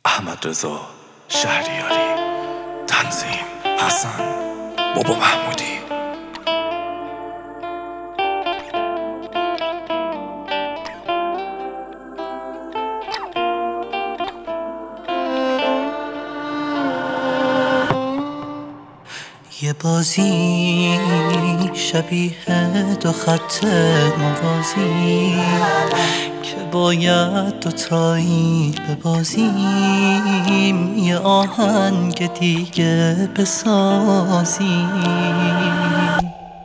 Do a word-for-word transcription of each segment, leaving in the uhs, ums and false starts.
احمد رضا شهریاری، تنظیم حسن بابا محمودی. یه بازی شبیه دو خط موازی که باید دوتایی ببازیم، یه آهنگ دیگه بسازیم،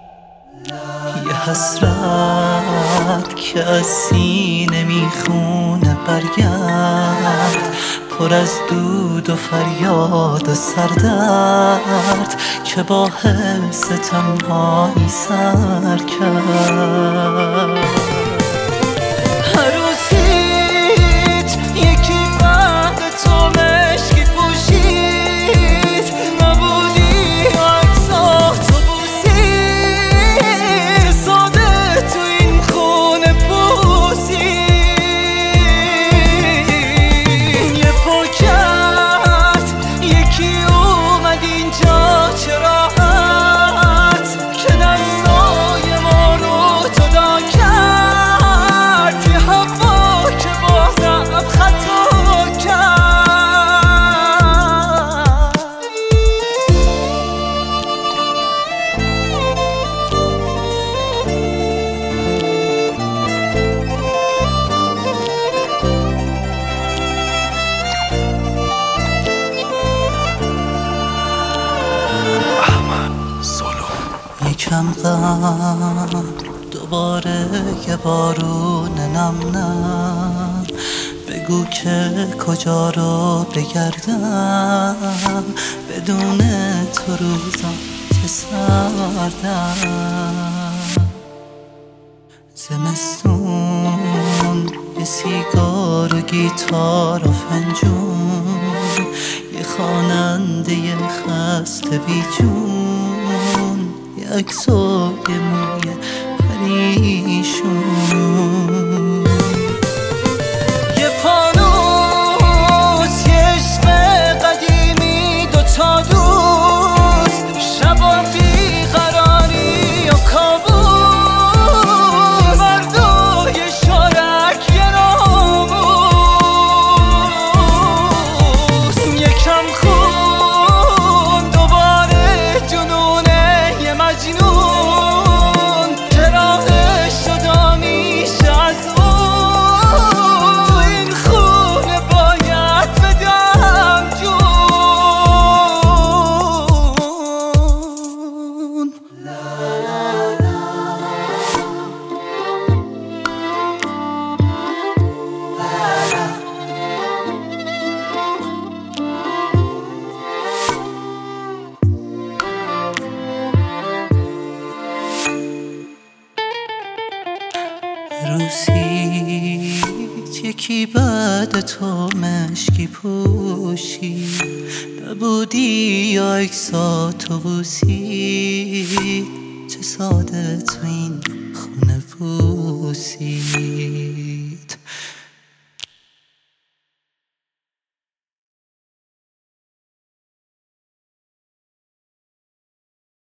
یه حسرت که از سینه میخونه برگرد، پر از دود و فریاد و سردرد که با حس تنهایی سر کرد. عروسیت یکی بعد تو مشکی پوشید، نبودی عکسات و بوسید، ساده تو این خونه پوسید. یه پاکت یکی اومد اینجا، چرا یکم غم دوباره یه بارون نم نم، بگو که کجا رو بگردم، بدون تو روزم چه سردم. زمستون یه سیگار و گیتار و فنجون، یه خواننده خسته بی جون، یه عکس و یه موی پریشون، یه فانوس، یه عشق قدیمی، دوتا دوست، شبا بیقراری و کابوس، مردای شارک یه ناموس. یکم خون دوباره جنونه یه مجنون، چراغش جدا میشه از اون، تو این خونه باید بدم جون. عروسیت یکی بعد تو مشکی پوشید، نبودی یا عکساتو بوسید، چه ساده تو این خونه پوسید.